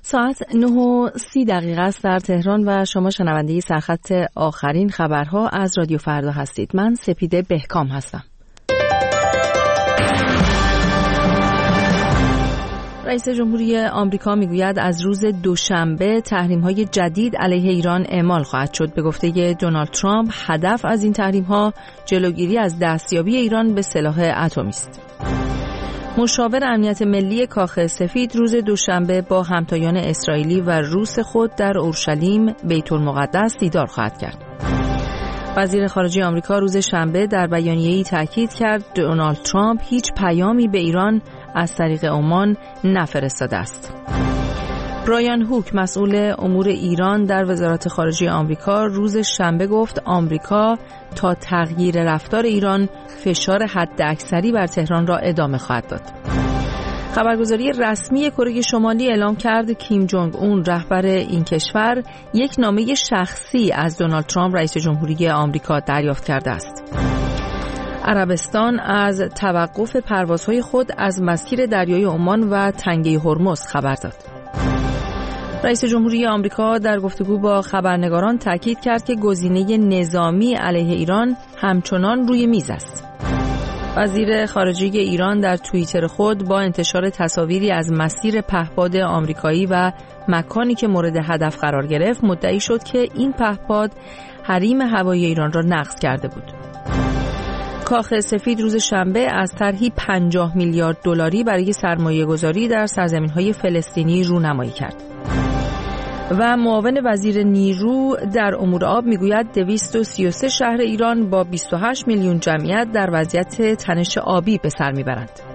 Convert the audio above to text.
ساعت 9:30 است در تهران و شما شنونده سرخط آخرین خبرها از رادیو فردا هستید. من سپیده بهکام هستم. رئیس جمهوری آمریکا میگوید از روز دوشنبه تحریم‌های جدید علیه ایران اعمال خواهد شد. به گفته دونالد ترامپ هدف از این تحریم‌ها جلوگیری از دستیابی ایران به سلاح اتمی است. مشاور امنیت ملی کاخ سفید روز دوشنبه با همتایان اسرائیلی و روس خود در اورشلیم بیت المقدس دیدار خواهد کرد. وزیر خارجه آمریکا روز شنبه در بیانیه‌ای تاکید کرد دونالد ترامپ هیچ پیامی به ایران از طریق عمان نفرستاده است. برایان هوک مسئول امور ایران در وزارت خارجه آمریکا روز شنبه گفت آمریکا تا تغییر رفتار ایران فشار حداکثری بر تهران را ادامه خواهد داد. خبرگزاری رسمی کره شمالی اعلام کرد کیم جونگ اون رهبر این کشور یک نامه شخصی از دونالد ترامپ رئیس جمهوری آمریکا دریافت کرده است. عربستان از توقف پروازهای خود از مسیر دریای عمان و تنگه هرمز خبر داد. رئیس جمهوری آمریکا در گفتگو با خبرنگاران تاکید کرد که گزینه نظامی علیه ایران همچنان روی میز است. وزیر خارجه ایران در توییتر خود با انتشار تصاویری از مسیر پهپاد آمریکایی و مکانی که مورد هدف قرار گرفت مدعی شد که این پهپاد حریم هوایی ایران را نقض کرده بود. کاخ سفید روز شنبه از طرحی 50 میلیارد دلاری برای سرمایه‌گذاری در سرزمین‌های فلسطینی رونمایی کرد. و معاون وزیر نیرو در امور آب میگوید 233 شهر ایران با 28 میلیون جمعیت در وضعیت تنش آبی به سر میبرند.